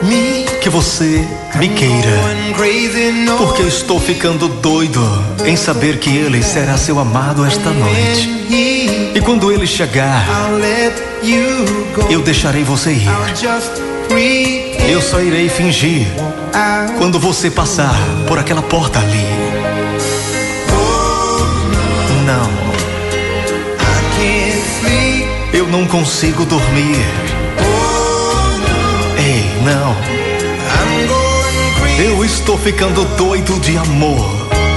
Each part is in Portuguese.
que você me queira, porque estou ficando doido em saber que ele será seu amado esta noite. E quando ele chegar, eu deixarei você ir. Eu só irei fingir quando você passar por aquela porta ali. Não, eu não consigo dormir. Ei, não, eu estou ficando doido de amor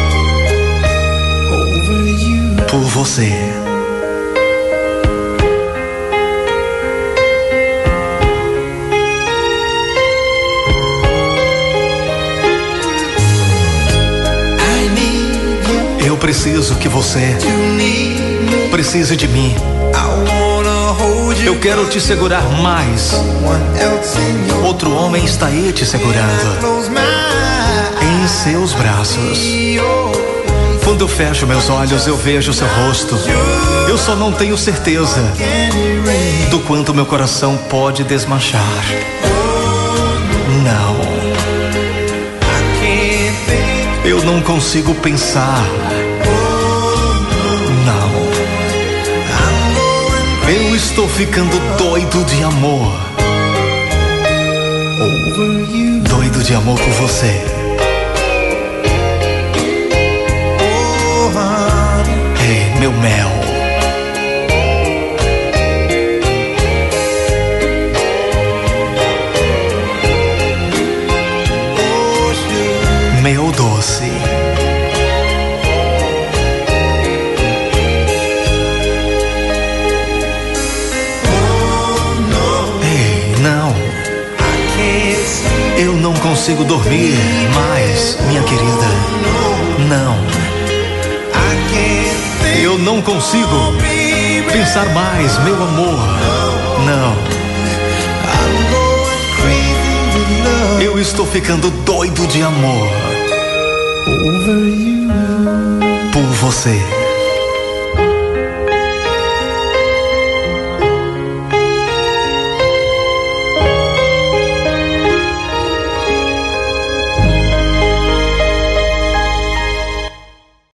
por você. Eu preciso que você precise de mim. Eu quero te segurar mais. Outro homem está aí te segurando em seus braços. Quando eu fecho meus olhos, eu vejo seu rosto. Eu só não tenho certeza do quanto meu coração pode desmanchar. Não, eu não consigo pensar. Não, eu estou ficando doido de amor. Doido de amor por você. Ei, meu mel. Meu doce. Ei, não. Eu não consigo dormir mais, minha querida. Não. Eu não consigo pensar mais, meu amor. Não. Eu estou ficando doido de amor por você.